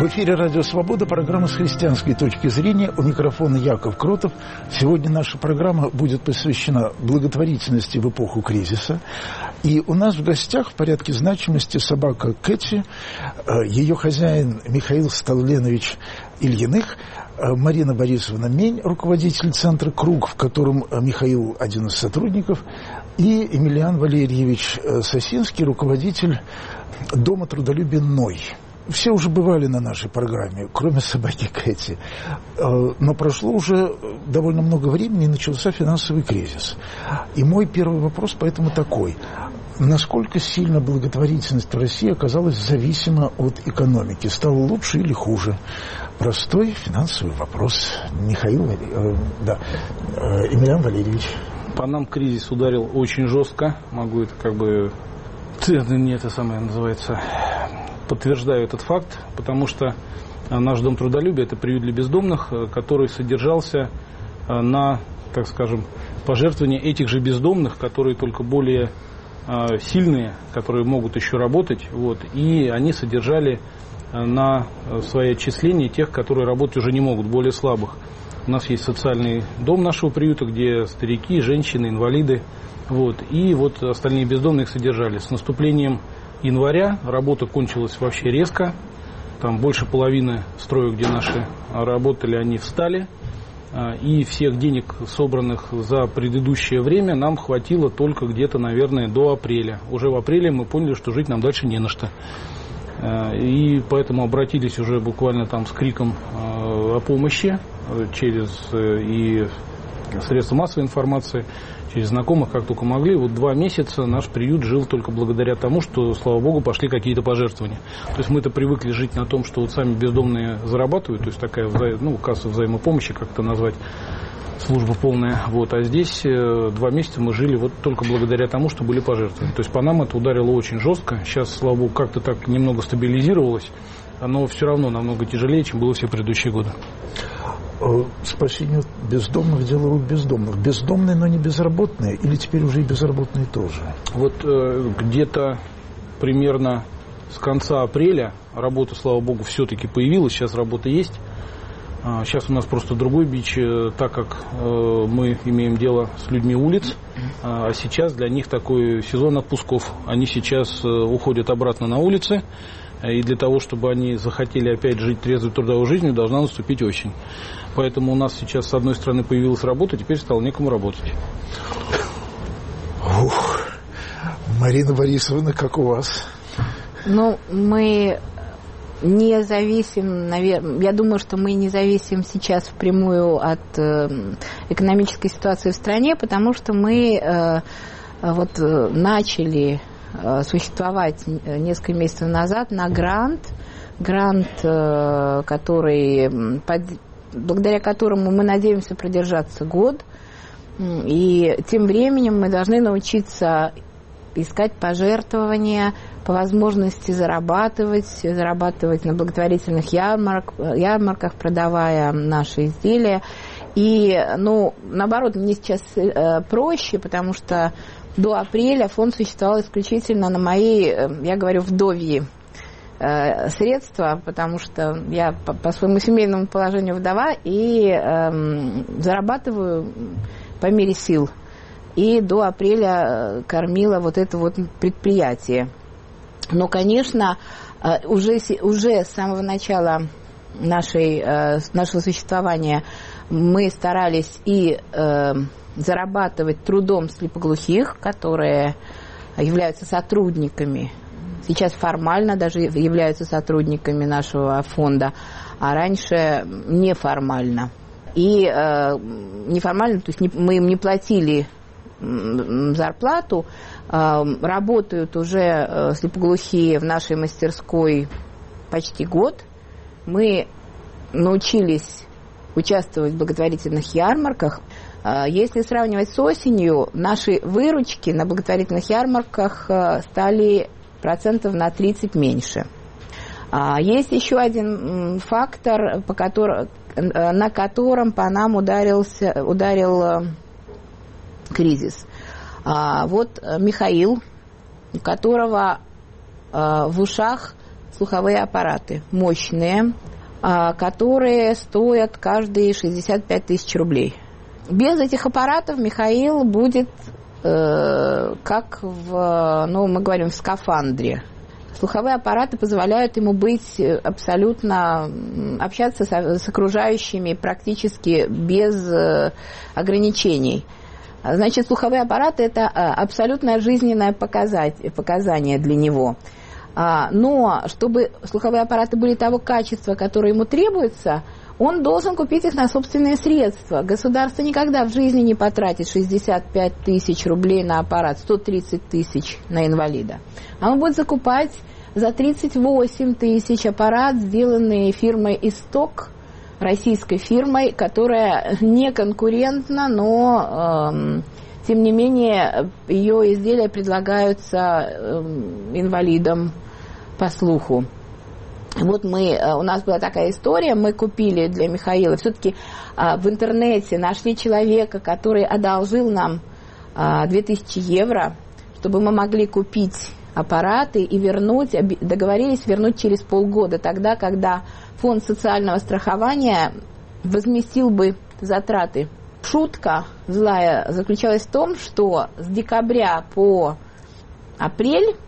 В эфире «Радио Свобода», программа «С христианской точки зрения». У микрофона Яков Кротов. Сегодня наша программа будет посвящена благотворительности в эпоху кризиса. И у нас в гостях в порядке значимости собака Кэти, ее хозяин Михаил Сталленович Ильиных, Марина Борисовна Мень, руководитель центра «Круг», в котором Михаил один из сотрудников, и Емельян Валерьевич Сосинский, руководитель Дома трудолюбия «Ной». Все уже бывали на нашей программе, кроме собаки Кэти. Но прошло уже довольно много времени, и начался финансовый кризис. И мой первый вопрос поэтому такой. Насколько сильно благотворительность в России оказалась зависима от экономики? Стало лучше или хуже? Простой финансовый вопрос. Емельян Валерьевич. По нам кризис ударил очень жестко. Могу это подтверждаю этот факт, потому что наш Дом трудолюбия – это приют для бездомных, который содержался на, так скажем, пожертвования этих же бездомных, которые только более сильные, которые могут еще работать, и они содержали на свои отчисления тех, которые работать уже не могут, более слабых. У нас есть социальный дом нашего приюта, где старики, женщины, инвалиды, и остальные бездомные их содержали. С наступлением января работа кончилась вообще резко. Там больше половины строек, где наши работали, они встали. И всех денег, собранных за предыдущее время, нам хватило только где-то, наверное, до апреля. Уже в апреле мы поняли, что жить нам дальше не на что. И поэтому обратились уже буквально там с криком о помощи через и средства массовой информации, через знакомых, как только могли. 2 месяца наш приют жил только благодаря тому, что, слава богу, пошли какие-то пожертвования. То есть мы-то привыкли жить на том, что сами бездомные зарабатывают, то есть такая касса взаимопомощи, как это назвать, служба полная. А здесь 2 месяца мы жили только благодаря тому, что были пожертвования. То есть по нам это ударило очень жестко. Сейчас, слава богу, как-то так немного стабилизировалось, но все равно намного тяжелее, чем было все предыдущие годы. Спасение бездомных, дело рук бездомных. Бездомные, но не безработные, или теперь уже и безработные тоже? Где-то примерно с конца апреля работа, слава богу, все-таки появилась. Сейчас работа есть. Сейчас у нас просто другой бич, так как мы имеем дело с людьми улиц, а сейчас для них такой сезон отпусков. Они сейчас уходят обратно на улицы, и для того, чтобы они захотели опять жить трезвой трудовой жизнью, должна наступить осень. Поэтому у нас сейчас, с одной стороны, появилась работа, теперь стало некому работать. Марина Борисовна, как у вас? Мы не зависим, наверное, я думаю, что мы не зависим сейчас впрямую от экономической ситуации в стране, потому что мы начали существовать несколько месяцев назад на грант, благодаря которому мы надеемся продержаться год. И тем временем мы должны научиться искать пожертвования, по возможности зарабатывать на благотворительных ярмарках, продавая наши изделия. И, наоборот, мне сейчас проще, потому что до апреля фонд существовал исключительно на мои, я говорю, вдовьи средства, потому что я по своему семейному положению вдова и зарабатываю по мере сил. И до апреля кормила это предприятие. Но, конечно, уже с самого начала нашего существования мы старались и зарабатывать трудом слепоглухих, которые являются сотрудниками, сейчас формально даже являются сотрудниками нашего фонда, а раньше неформально. И неформально, то есть мы им не платили зарплату, работают уже слепоглухие в нашей мастерской почти год. Мы научились участвовать в благотворительных ярмарках. Если сравнивать с осенью, наши выручки на благотворительных ярмарках стали процентов на 30 меньше. Есть еще один фактор, на котором по нам ударил кризис. Михаил, у которого в ушах слуховые аппараты мощные, которые стоят каждые 65 тысяч рублей. Без этих аппаратов Михаил будет как мы говорим, в скафандре. Слуховые аппараты позволяют ему быть абсолютно, общаться с окружающими практически без ограничений. Значит, слуховые аппараты – это абсолютно жизненное показание для него. Но чтобы слуховые аппараты были того качества, которое ему требуется, он должен купить их на собственные средства. Государство никогда в жизни не потратит 65 тысяч рублей на аппарат, 130 тысяч на инвалида. Оно будет закупать за 38 тысяч аппарат, сделанный фирмой «Исток», российской фирмой, которая не конкурентна, но тем не менее ее изделия предлагаются инвалидам по слуху. Вот у нас была такая история, мы купили для Михаила, все-таки в интернете нашли человека, который одолжил нам 2000 евро, чтобы мы могли купить аппараты и договорились вернуть через полгода, тогда, когда фонд социального страхования возместил бы затраты. Шутка злая заключалась в том, что с декабря по апрель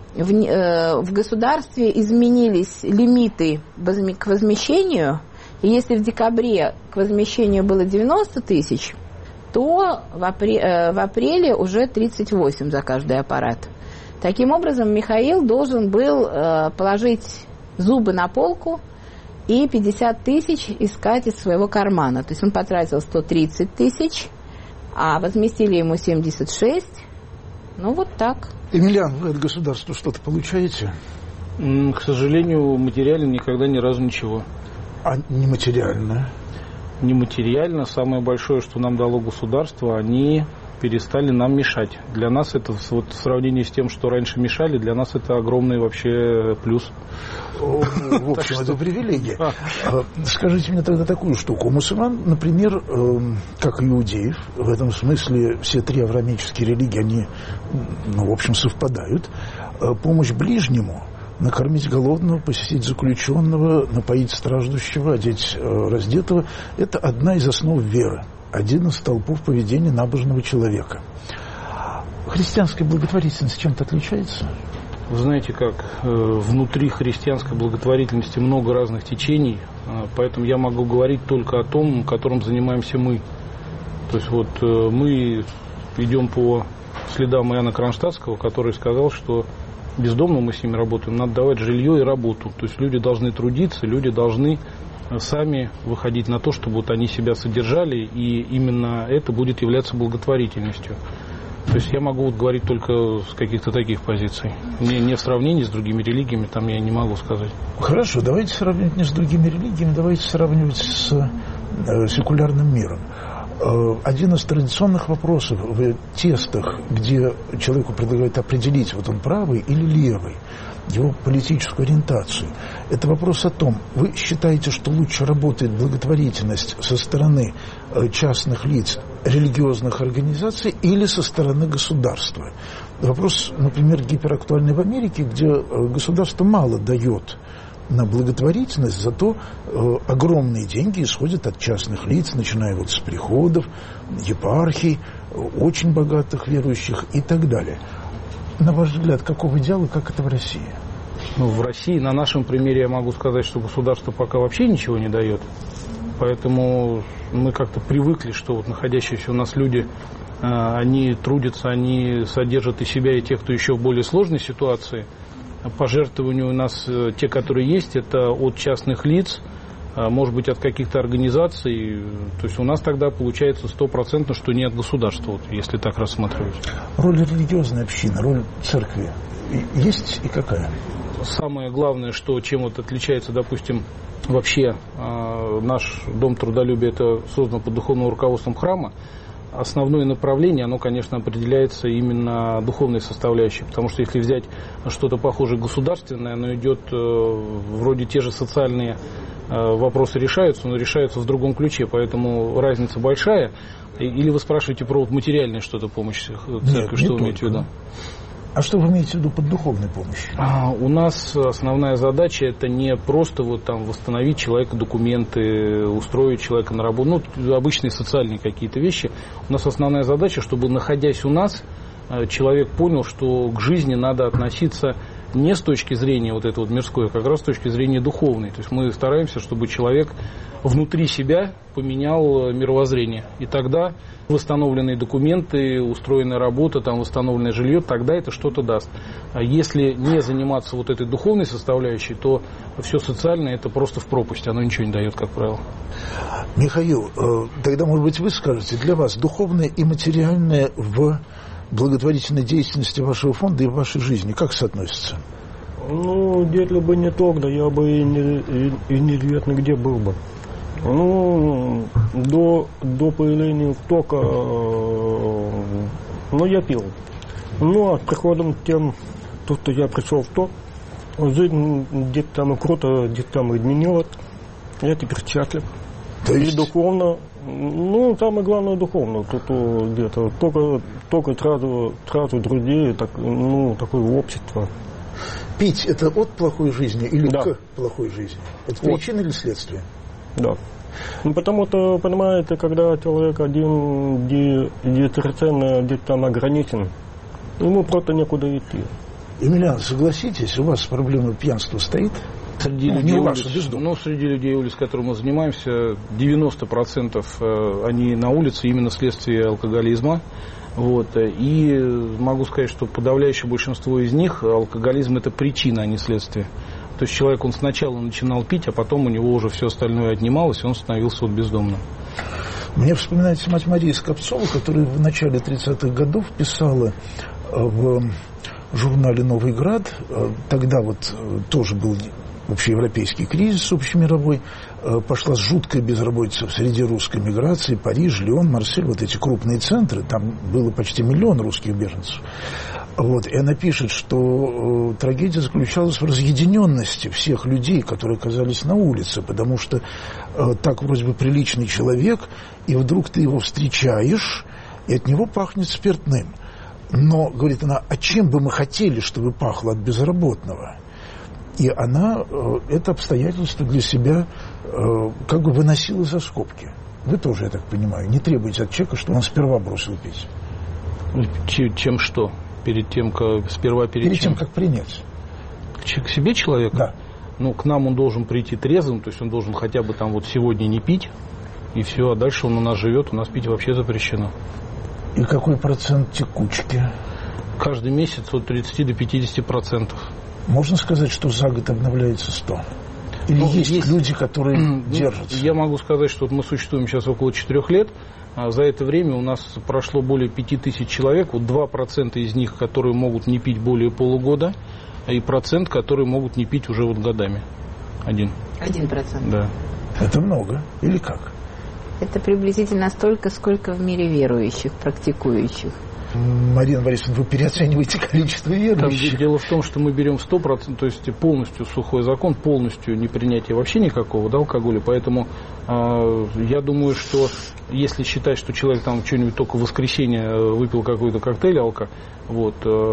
в государстве изменились лимиты к возмещению, и если в декабре к возмещению было 90 тысяч, то в апреле уже 38 за каждый аппарат. Таким образом, Михаил должен был положить зубы на полку и 50 тысяч искать из своего кармана. То есть он потратил 130 тысяч, а возместили ему 76. Ну, вот так. Емельян, вы от государства что-то получаете? К сожалению, материально никогда ни разу ничего. А нематериально? Нематериально. Самое большое, что нам дало государство, они перестали нам мешать. Для нас это, вот в сравнении с тем, что раньше мешали, для нас это огромный вообще плюс. В общем, это привилегия. Скажите мне тогда такую штуку. У мусульман, например, как иудеев, в этом смысле все три авраамические религии, они, в общем, совпадают. Помощь ближнему, накормить голодного, посетить заключенного, напоить страждущего, одеть раздетого – это одна из основ веры. Один из столпов поведения набожного человека. Христианская благотворительность чем-то отличается? Вы знаете как, внутри христианской благотворительности много разных течений, поэтому я могу говорить только о том, которым занимаемся мы. То есть вот мы идем по следам Иоанна Кронштадтского, который сказал, что бездомным мы с ними работаем, надо давать жилье и работу. То есть люди должны трудиться, люди должны сами выходить на то, чтобы вот они себя содержали, и именно это будет являться благотворительностью. То есть я могу вот говорить только с каких-то таких позиций. Не в сравнении с другими религиями, там я не могу сказать. Хорошо, давайте сравнивать не с другими религиями, давайте сравнивать с секулярным миром. Один из традиционных вопросов в тестах, где человеку предлагают определить, вот он правый или левый, его политическую ориентацию, это вопрос о том, вы считаете, что лучше работает благотворительность со стороны частных лиц, религиозных организаций или со стороны государства? Вопрос, например, гиперактуальный в Америке, где государство мало дает на благотворительность, зато огромные деньги исходят от частных лиц, начиная вот с приходов, епархий, очень богатых верующих и так далее. На ваш взгляд, каков идеал и как это в России? В России, на нашем примере, я могу сказать, что государство пока вообще ничего не дает. Поэтому мы как-то привыкли, что вот находящиеся у нас люди, они трудятся, они содержат и себя, и тех, кто еще в более сложной ситуации. Пожертвования у нас, те, которые есть, это от частных лиц, может быть, от каких-то организаций. То есть у нас тогда получается 100%, что не от государства, вот, если так рассматривать. Роль религиозной общины, роль церкви есть и какая? Самое главное, что чем вот отличается, допустим, вообще наш Дом трудолюбия, это создан под духовным руководством храма. Основное направление, оно, конечно, определяется именно духовной составляющей, потому что если взять что-то похожее государственное, оно идет, вроде те же социальные вопросы решаются, но решаются в другом ключе, поэтому разница большая. Или вы спрашиваете про вот материальное что-то, помощь церкви, что вы имеете в виду? А что вы имеете в виду под духовной помощью? У нас основная задача — это не просто вот там восстановить человека документы, устроить человека на работу, ну, обычные социальные какие-то вещи. У нас основная задача, чтобы, находясь у нас, человек понял, что к жизни надо относиться не с точки зрения вот этой вот мирской, а как раз с точки зрения духовной. То есть мы стараемся, чтобы человек внутри себя поменял мировоззрение. И тогда восстановленные документы, устроенная работа, там, восстановленное жилье, тогда это что-то даст. А если не заниматься вот этой духовной составляющей, то все социальное — это просто в пропасть, оно ничего не дает, как правило. Михаил, тогда, может быть, вы скажете, для вас духовное и материальное в благотворительной деятельности вашего фонда и в вашей жизни как соотносятся? Ну, если бы не тогда, я бы и неизвестно где был бы. Ну, до появления тока, я пил. Ну, а с приходом тем, что я пришел в ток, жизнь где-то там и круто, где-то там и изменилась. Я теперь счастлив. То есть... И духовно, самое главное духовно. Тут где-то только сразу друзей, такое общество. Пить – это от плохой жизни или да. к плохой жизни? Это причина или следствие? Да. Потому что, понимаете, когда человек один, где совершенно где-то там ограничен, ему просто некуда идти. Емельян, согласитесь, у вас проблема пьянства стоит? Среди людей улиц, с которыми мы занимаемся, 90% они на улице именно вследствие алкоголизма. Вот. И могу сказать, что подавляющее большинство из них алкоголизм – это причина, а не следствие. То есть человек, он сначала начинал пить, а потом у него уже все остальное отнималось, и он становился вот бездомным. Мне вспоминается мать Мария Скопцова, которая в начале 30-х годов писала в журнале «Новый Град». Тогда вот тоже был общеевропейский кризис общемировой. Пошла жуткая безработица среди русской миграции. Париж, Лион, Марсель, вот эти крупные центры. Там было почти 1 миллион русских беженцев. Вот. И она пишет, что трагедия заключалась в разъединенности всех людей, которые оказались на улице, потому что так вроде бы приличный человек, и вдруг ты его встречаешь, и от него пахнет спиртным. Но, говорит она, а чем бы мы хотели, чтобы пахло от безработного? И она это обстоятельство для себя как бы выносила за скобки. Вы тоже, я так понимаю, не требуете от человека, чтобы он сперва бросил пить. Чем что? Перед тем, как принять. К себе человека? Да. Ну, к нам он должен прийти трезвым, то есть он должен хотя бы там вот сегодня не пить, и все, а дальше он у нас живет, у нас пить вообще запрещено. И какой процент текучки? Каждый месяц от 30 до 50%. Можно сказать, что за год обновляется 100? Или есть люди, которые держатся? Я могу сказать, что мы существуем сейчас около 4 лет. За это время у нас прошло более 5000 человек. Вот 2% из них, которые могут не пить более полугода, и 1%, которые могут не пить уже вот годами. 1%. Да. Это много. Или как? Это приблизительно столько, сколько в мире верующих, практикующих. Марина Борисовна, вы переоцениваете количество верующих. Там дело в том, что мы берем 100%, то есть полностью сухой закон, полностью непринятие вообще никакого, да, алкоголя. Поэтому я думаю, что если считать, что человек там что-нибудь только в воскресенье выпил какой-то коктейль алко, вот,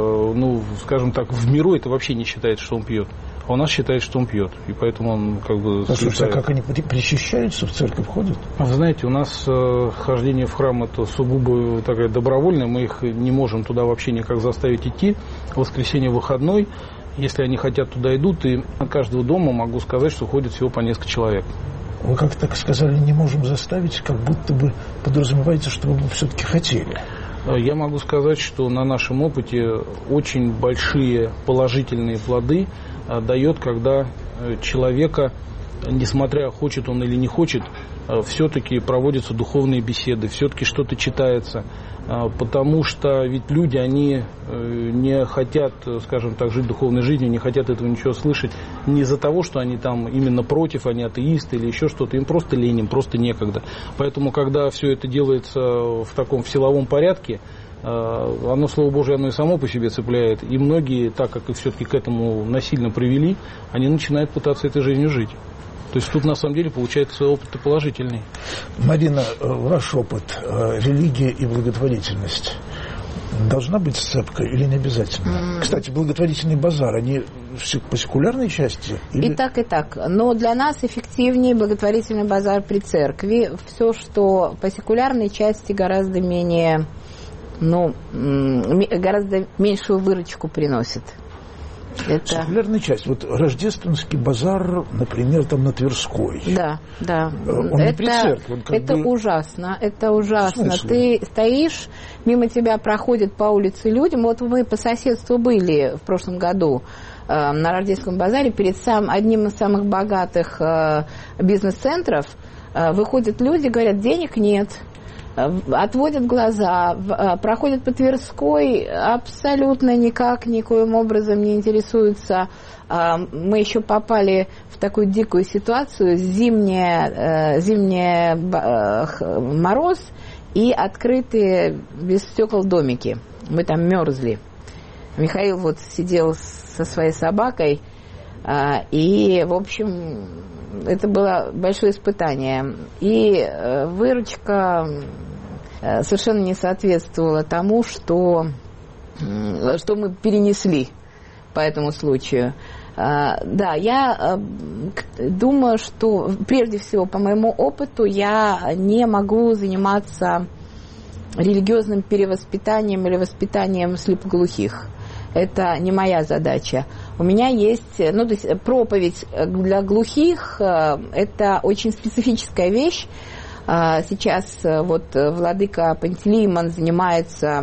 скажем так, в миру это вообще не считается, что он пьет. А у нас считает, что он пьет. И поэтому он как бы... Слушайте, а как они причащаются, в церковь ходят? Вы знаете, у нас хождение в храм это сугубо такая добровольная. Мы их не можем туда вообще никак заставить идти. В воскресенье выходной. Если они хотят, туда идут. И на каждого дома могу сказать, что ходит всего по несколько человек. Вы как так сказали, не можем заставить, как будто бы подразумеваете, что вы бы все-таки хотели. Я могу сказать, что на нашем опыте очень большие положительные плоды дает, когда человека, несмотря хочет он или не хочет, все-таки проводятся духовные беседы, все-таки что-то читается. Потому что ведь люди, они не хотят, скажем так, жить духовной жизнью, не хотят этого ничего слышать не из-за того, что они там именно против, они атеисты или еще что-то, им просто лень, им просто некогда. Поэтому, когда все это делается в таком силовом порядке, оно, Слово Божие, оно и само по себе цепляет. И многие, так как их все-таки к этому насильно привели, они начинают пытаться этой жизнью жить. То есть тут на самом деле получается опыт положительный. Марина, ваш опыт, религия и благотворительность. Должна быть сцепка или не обязательно? Кстати, благотворительный базар, они по секулярной части? Или... И так. Но для нас эффективнее благотворительный базар при церкви. Все, что по секулярной части, гораздо менее, гораздо меньшую выручку приносит. Это... Секулярная часть. Вот рождественский базар, например, там на Тверской. Да. Он не при церкви. Это ужасно. Это ужасно. Ты стоишь, мимо тебя проходят по улице люди. Вот мы по соседству были в прошлом году на Рождественском базаре перед одним из самых богатых бизнес-центров. Выходят люди, говорят, денег нет. Отводят глаза, проходят по Тверской, абсолютно никоим образом не интересуются. Мы еще попали в такую дикую ситуацию, зимний мороз и открытые без стекол домики. Мы там мерзли. Михаил вот сидел со своей собакой, и, в общем, это было большое испытание. И выручка совершенно не соответствовала тому, что мы перенесли по этому случаю. Да, я думаю, что прежде всего, по моему опыту, я не могу заниматься религиозным перевоспитанием или воспитанием слепоглухих. Это не моя задача. У меня есть, то есть проповедь для глухих – это очень специфическая вещь. Сейчас вот владыка Пантелеймон занимается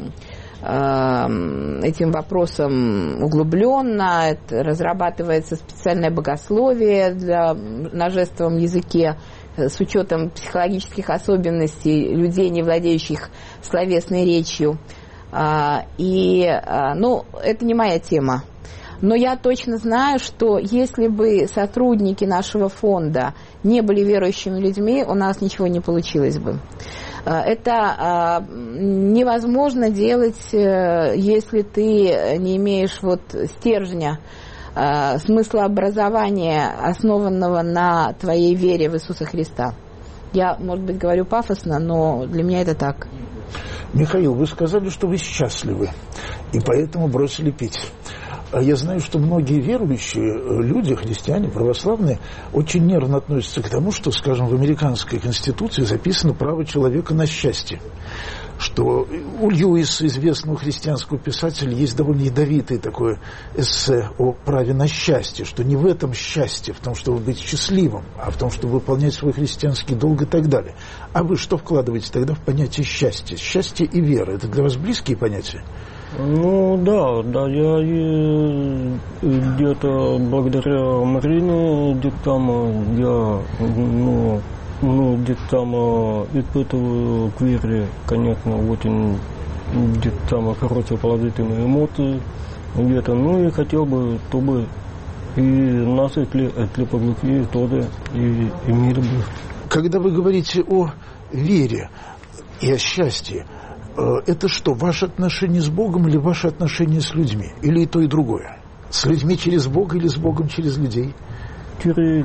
этим вопросом углубленно. Разрабатывается специальное богословие на жестовом языке с учетом психологических особенностей людей, не владеющих словесной речью. Это не моя тема. Но я точно знаю, что если бы сотрудники нашего фонда не были верующими людьми, у нас ничего не получилось бы. Это невозможно делать, если ты не имеешь стержня, смысла образования, основанного на твоей вере в Иисуса Христа. Я, может быть, говорю пафосно, но для меня это так. Михаил, вы сказали, что вы счастливы, и поэтому бросили пить. Я знаю, что многие верующие люди, христиане, православные, очень нервно относятся к тому, что, скажем, в американской конституции записано право человека на счастье. Что у Льюиса, известного христианского писателя, есть довольно ядовитое такое эссе о праве на счастье, что не в этом счастье, в том, чтобы быть счастливым, а в том, чтобы выполнять свой христианский долг и так далее. А вы что вкладываете тогда в понятие счастья? Счастье и вера – это для вас близкие понятия? Да, я где-то благодаря Марине где-то там я где-то там испытываю к вере, конечно, очень где-то там хорошие положительные эмоции где-то, и хотел бы, чтобы и наши слепоглухие тоже имели бы. Когда вы говорите о вере и о счастье, это что, ваше отношение с Богом или ваше отношение с людьми? Или и то, и другое? С людьми через Бога или с Богом через людей? Через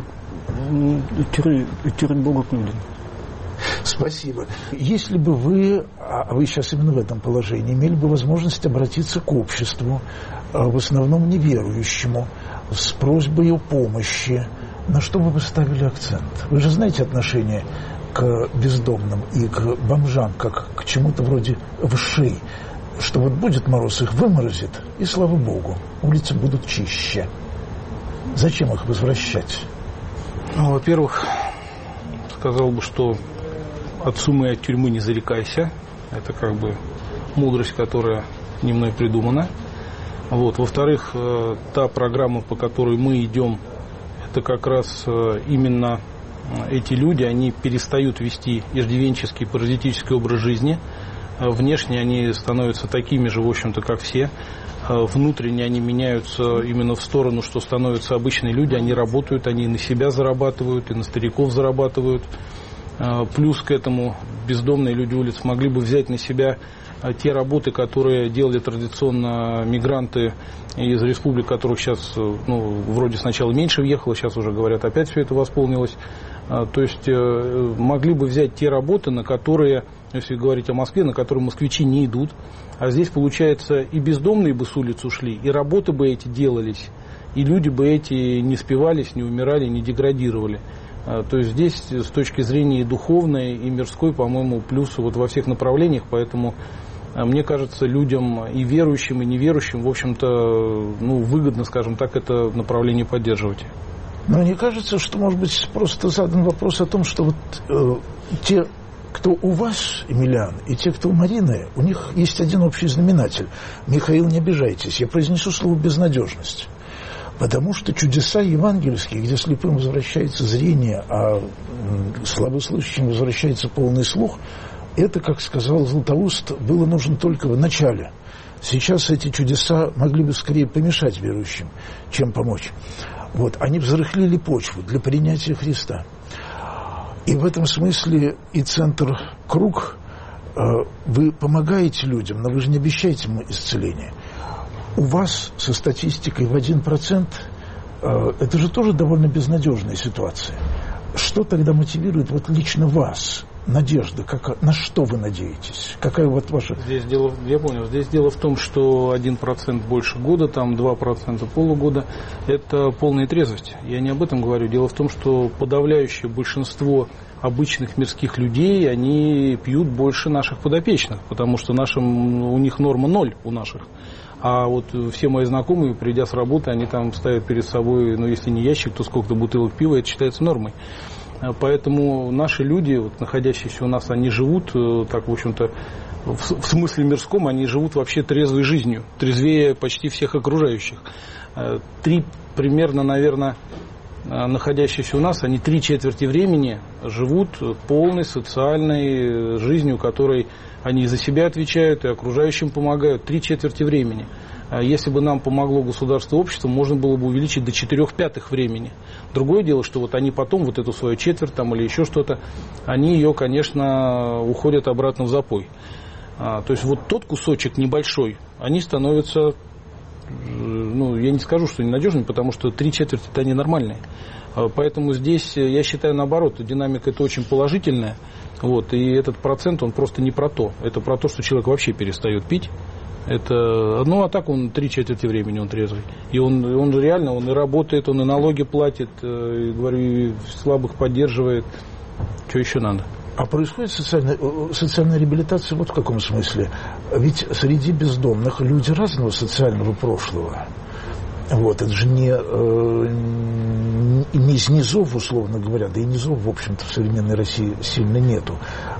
Бога к людям. Спасибо. Если бы вы, а вы сейчас именно в этом положении, имели бы возможность обратиться к обществу, в основном неверующему, с просьбой о помощи, на что бы вы ставили акцент? Вы же знаете отношение к бездомным и к бомжам, как к чему-то вроде вшей, что будет мороз, их выморозит, и слава Богу, улицы будут чище. Зачем их возвращать? Во-первых, сказал бы, что от суммы и от тюрьмы не зарекайся. Это мудрость, которая не мной придумана. Во-вторых, та программа, по которой мы идем, это как раз именно эти люди, они перестают вести иждивенческий, паразитический образ жизни. Внешне они становятся такими же, в общем-то, как все. Внутренне они меняются именно в сторону, что становятся обычные люди. Они работают, они на себя зарабатывают, и на стариков зарабатывают. Плюс к этому бездомные люди улиц могли бы взять на себя те работы, которые делали традиционно мигранты из республик, которых сейчас, вроде сначала меньше въехало, сейчас уже говорят, опять все это восполнилось. То есть могли бы взять те работы, на которые если говорить о Москве, на который москвичи не идут. А здесь, получается, и бездомные бы с улиц ушли, и работы бы эти делались, и люди бы эти не спивались, не умирали, не деградировали. То есть здесь с точки зрения и духовной, и мирской, по-моему, плюсы вот во всех направлениях, поэтому мне кажется, людям и верующим, и неверующим, в общем-то, выгодно, скажем так, это направление поддерживать. Но мне кажется, что, может быть, просто задан вопрос о том, что вот те, кто у вас, Емельян, и те, кто у Марины, у них есть один общий знаменатель. Михаил, не обижайтесь, я произнесу слово «безнадежность». Потому что чудеса евангельские, где слепым возвращается зрение, а слабослышащим возвращается полный слух, это, как сказал Златоуст, было нужно только в начале. Сейчас эти чудеса могли бы скорее помешать верующим, чем помочь. Вот, они взрыхлили почву для принятия Христа. И в этом смысле и центр «Круг», вы помогаете людям, но вы же не обещаете им исцеление. У вас со статистикой в 1%, это же тоже довольно безнадежная ситуация. Что тогда мотивирует вот лично вас? Надежда, на что вы надеетесь? Какая вот ваша... Здесь дело, я понял, здесь дело в том, что 1% больше года, там 2% полугода, это полная трезвость. Я не об этом говорю. Дело в том, что подавляющее большинство обычных мирских людей, они пьют больше наших подопечных, потому что у них норма 0 у наших. А вот все мои знакомые, придя с работы, они там ставят перед собой, если не ящик, то сколько-то бутылок пива, это считается нормой. Поэтому наши люди, вот, находящиеся у нас, они живут, так, в общем-то, в смысле мирском, они живут вообще трезвой жизнью, трезвее почти всех окружающих. Примерно, наверное, находящиеся у нас, они 3/4 времени живут полной социальной жизнью, которой они за себя отвечают и окружающим помогают. 3/4 времени. Если бы нам помогло государство и общество, можно было бы увеличить до 4/5 времени. Другое дело, что вот они потом вот эту свою четверть там, или еще что-то, они ее, конечно, уходят обратно в запой. То есть вот тот кусочек небольшой, они становятся, я не скажу, что ненадежными, потому что 3/4 это ненормальные. Поэтому здесь, я считаю, наоборот, динамика это очень положительная. Вот, и этот процент, он просто не про то. Это про то, что человек вообще перестает пить. Это, а так он 3/4 времени он трезвый. И он реально, он и работает, он и налоги платит, и, говорю, и слабых поддерживает. Что еще надо? А происходит социальная реабилитация вот в каком смысле? Ведь среди бездомных люди разного социального прошлого. Вот, это же не из низов, условно говоря, да и низов, в общем-то, в современной России сильно нету.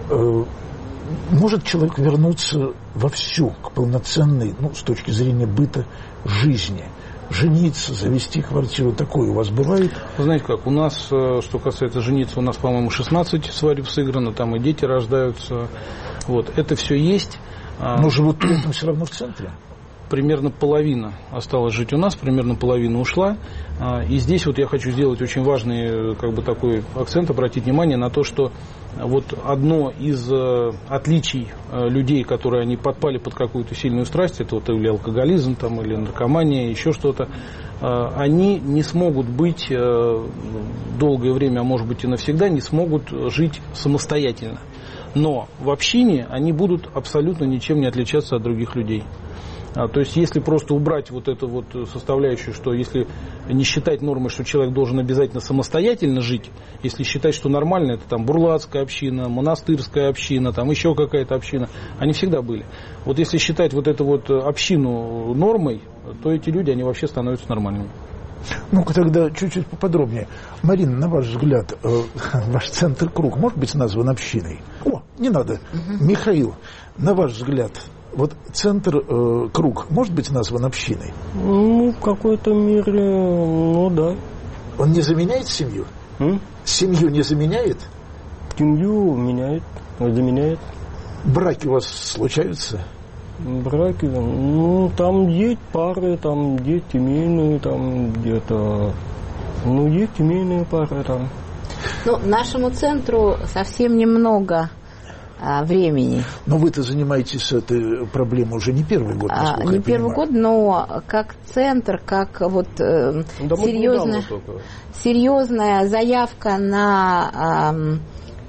Может человек вернуться вовсю к полноценной, с точки зрения быта, жизни? Жениться, завести квартиру, такое у вас бывает? Вы знаете как, у нас, что касается жениться, у нас, по-моему, 16 свадеб сыграно, там и дети рождаются. Вот, это все есть. Но живут при этом все равно в центре? Примерно половина осталась жить у нас, примерно половина ушла. И здесь вот я хочу сделать очень важный такой акцент, обратить внимание на то, что вот одно из отличий людей, которые они подпали под какую-то сильную страсть, это вот или алкоголизм, там, или наркомания, еще что-то, они не смогут быть долгое время, а может быть и навсегда, не смогут жить самостоятельно. Но в общине они будут абсолютно ничем не отличаться от других людей. То есть, если просто убрать вот эту вот составляющую, что если не считать нормой, что человек должен обязательно самостоятельно жить, если считать, что нормально, это там бурлацкая община, монастырская община, там еще какая-то община, они всегда были. Вот если считать вот эту вот общину нормой, то эти люди, они вообще становятся нормальными. Ну-ка тогда чуть-чуть поподробнее. Марина, на ваш взгляд, ваш центр «Круг» может быть назван общиной? Не надо. Михаил, на ваш взгляд, вот центр «Круг» может быть назван общиной? В какой-то мере, да. Он не заменяет семью? Семью не заменяет? Семью меняет, заменяет. Браки у вас случаются? Браки, там есть пары, там есть семейные, там где-то, есть семейные пары там. Нашему центру совсем немного времени. Но вы-то занимаетесь этой проблемой уже не первый год, насколько я понимаю. Не первый год, но как центр, как вот серьезная заявка на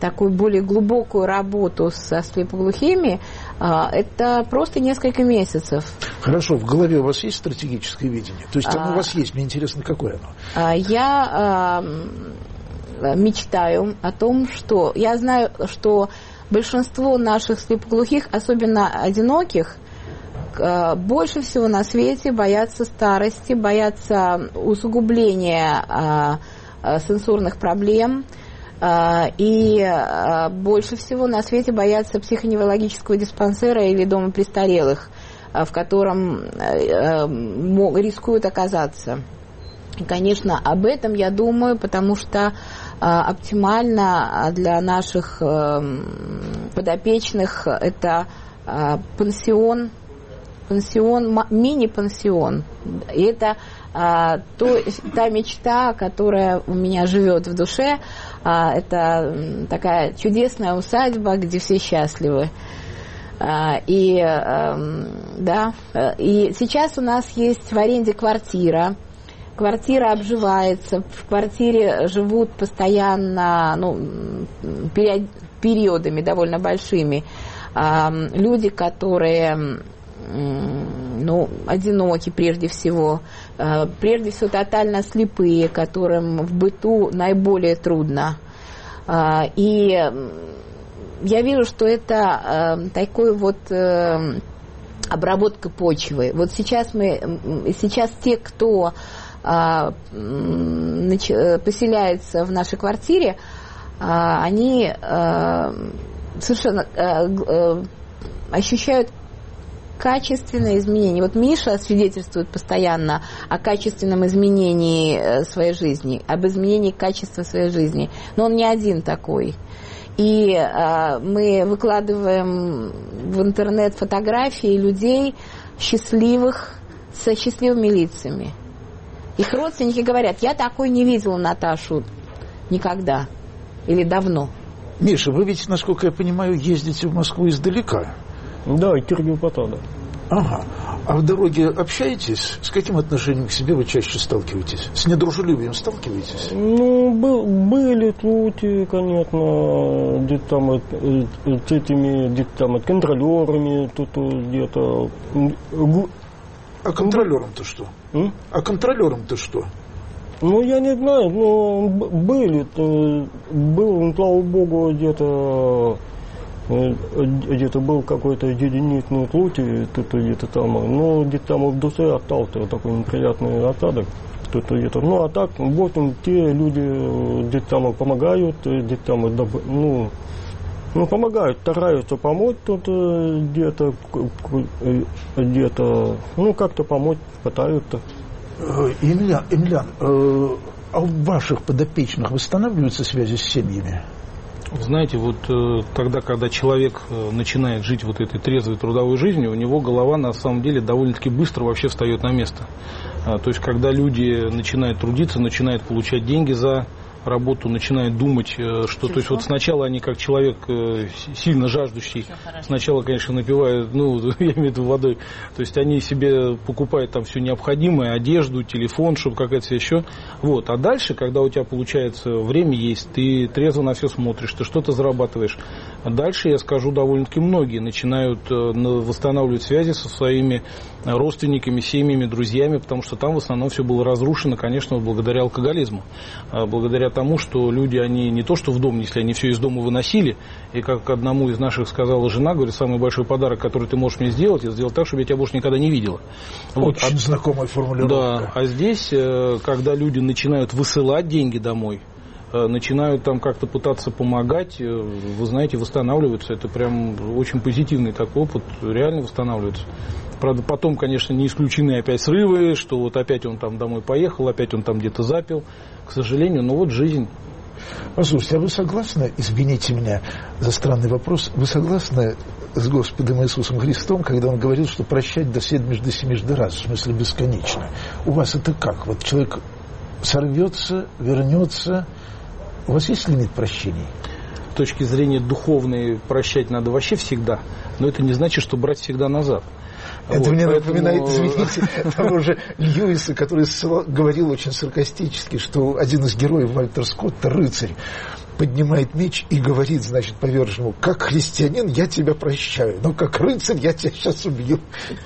такую более глубокую работу со слепоглухими, это просто несколько месяцев. Хорошо, в голове у вас есть стратегическое видение? То есть оно у вас есть, мне интересно, какое оно? Я мечтаю о том, что... Я знаю, что большинство наших слепоглухих, особенно одиноких, больше всего на свете боятся старости, боятся усугубления сенсорных проблем, и больше всего на свете боятся психоневрологического диспансера или дома престарелых, в котором рискуют оказаться. И, конечно, об этом я думаю, потому что оптимально для наших подопечных это пансион, мини-пансион. И это та мечта, которая у меня живет в душе. Это такая чудесная усадьба, где все счастливы. И сейчас у нас есть в аренде квартира. Квартира обживается, в квартире живут постоянно, периодами довольно большими, люди, которые, одиноки прежде всего тотально слепые, которым в быту наиболее трудно. И я вижу, что это такой вот обработка почвы. Вот сейчас те, кто поселяется в нашей квартире, они совершенно ощущают качественные изменения. Вот Миша свидетельствует постоянно о качественном изменении своей жизни, об изменении качества своей жизни. Но он не один такой. И мы выкладываем в интернет фотографии людей счастливых, со счастливыми лицами. Их родственники говорят: я такой не видела Наташу никогда или давно. Миша, вы ведь, насколько я понимаю, ездите в Москву издалека? Да, из Киргизстана. Ага. А в дороге общаетесь? С каким отношением к себе вы чаще сталкиваетесь? С недружелюбием сталкиваетесь? Были случаи, конечно, где-то там с этими, где-то там контролерами, тут где-то. А контролером-то что? А контролером-то что? Я не знаю, но был, слава богу, где-то был какой-то единичный случай, тут где-то там, где-то там в душе остался такой неприятный осадок. Тут где-то, а так, в общем, те люди где-то там помогают, где-то там, помогают, стараются помочь тут где-то, как-то помочь, пытаются. Емельян, а у ваших подопечных восстанавливаются связи с семьями? Знаете, вот тогда, когда человек начинает жить вот этой трезвой трудовой жизнью, у него голова на самом деле довольно-таки быстро вообще встает на место. То есть, когда люди начинают трудиться, начинают получать деньги за работу, начинают думать, что... То есть, вот сначала они, как человек сильно жаждущий, сначала, конечно, напивают, я имею в виду водой, то есть, они себе покупают там все необходимое, одежду, телефон, чтобы какая-то все еще. Вот. А дальше, когда у тебя, получается, время есть, ты трезво на все смотришь, ты что-то зарабатываешь. А дальше, я скажу, довольно-таки многие начинают восстанавливать связи со своими родственниками, семьями, друзьями, потому что там в основном все было разрушено, конечно, благодаря алкоголизму, благодаря тому, что люди, они не то что в дом несли, они все из дома выносили, и как одному из наших сказала жена, говорит, самый большой подарок, который ты можешь мне сделать, это сделать так, чтобы я тебя больше никогда не видела. Очень знакомая формулировка. Да, а здесь, когда люди начинают высылать деньги домой, начинают там как-то пытаться помогать, вы знаете, восстанавливаются. Это прям очень позитивный такой опыт, реально восстанавливается. Правда, потом, конечно, не исключены опять срывы, что вот опять он там домой поехал, опять он там где-то запил, к сожалению, но вот жизнь. Послушайте, а вы согласны, извините меня за странный вопрос, вы согласны с Господом Иисусом Христом, когда Он говорил, что прощать до семежды раз, в смысле бесконечно? У вас это как? Вот человек сорвется, вернется. У вас есть лимит прощений? С точки зрения духовной прощать надо вообще всегда, но это не значит, что брать всегда назад. Это мне напоминает, извините, того же Льюиса, который говорил очень саркастически, что один из героев Вальтер Скотта, рыцарь, поднимает меч и говорит, значит, поверженному: как христианин я тебя прощаю, но как рыцарь я тебя сейчас убью.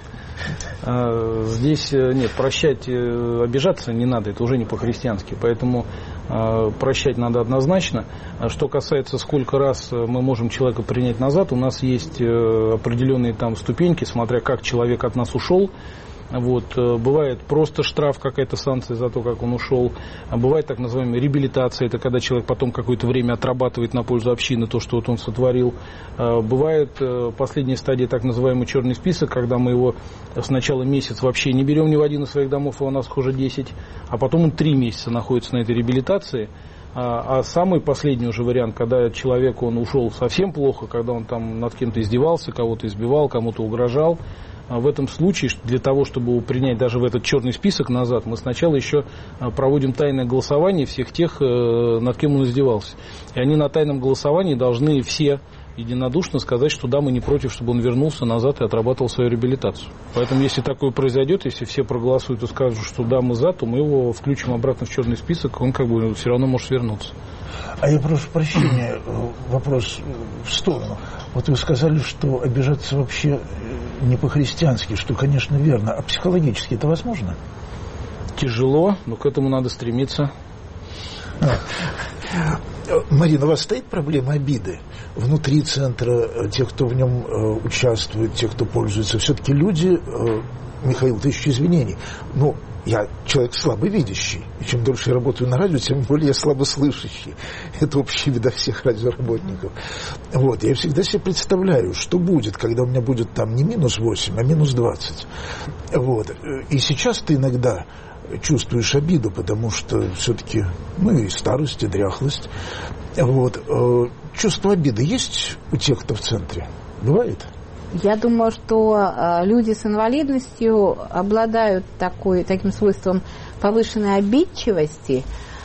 Здесь нет, прощать, обижаться не надо, это уже не по-христиански, поэтому прощать надо однозначно. Что касается, сколько раз мы можем человека принять назад, у нас есть определенные там ступеньки, смотря как человек от нас ушел. Вот, бывает просто штраф, какая-то санкция за то, как он ушел. Бывает так называемая реабилитация, это когда человек потом какое-то время отрабатывает на пользу общины то, что вот он сотворил. Бывает последняя стадия, так называемый черный список, когда мы его сначала месяц вообще не берем ни в один из своих домов, и у нас хуже 10, а потом он 3 месяца находится на этой реабилитации. А самый последний уже вариант, когда человек, он ушел совсем плохо, когда он там над кем-то издевался, кого-то избивал, кому-то угрожал. В этом случае, для того, чтобы его принять даже в этот черный список назад, мы сначала еще проводим тайное голосование всех тех, над кем он издевался. И они на тайном голосовании должны все единодушно сказать, что да, мы не против, чтобы он вернулся назад и отрабатывал свою реабилитацию. Поэтому, если такое произойдет, если все проголосуют и скажут, что да, мы за, то мы его включим обратно в черный список, он как бы все равно может вернуться. А я прошу прощения, вопрос в сторону. Вот вы сказали, что обижаться вообще не по-христиански, что, конечно, верно. А психологически это возможно? Тяжело, но к этому надо стремиться. Марина, у вас стоит проблема обиды внутри центра, тех, кто в нем участвует, тех, кто пользуется? Все-таки люди, Михаил, тысячи извинений, но я человек слабовидящий, и чем дольше я работаю на радио, тем более я слабослышащий. Это общая беда всех радиоработников. Вот, я всегда себе представляю, что будет, когда у меня будет там не -8, а -20. Вот. И сейчас ты иногда чувствуешь обиду, потому что все-таки, и старость, и дряхлость. Вот. Чувство обиды есть у тех, кто в центре? Бывает? Я думаю, что люди с инвалидностью обладают таким свойством повышенной обидчивости.